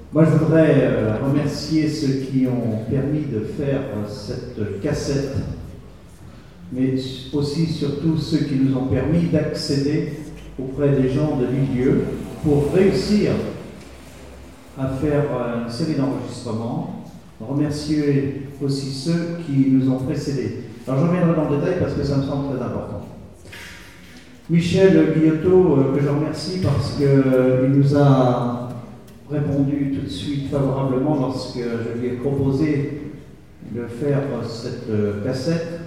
Moi, je voudrais remercier ceux qui ont permis de faire cette cassette, mais aussi surtout ceux qui nous ont permis d'accéder auprès des gens de milieu pour réussir à faire une série d'enregistrements. Remercier aussi ceux qui nous ont précédés. Alors, je reviendrai dans le détail parce que ça me semble très important. Michel Guillotot, que je remercie parce qu'il nous a répondu tout de suite favorablement lorsque je lui ai proposé de faire cette cassette.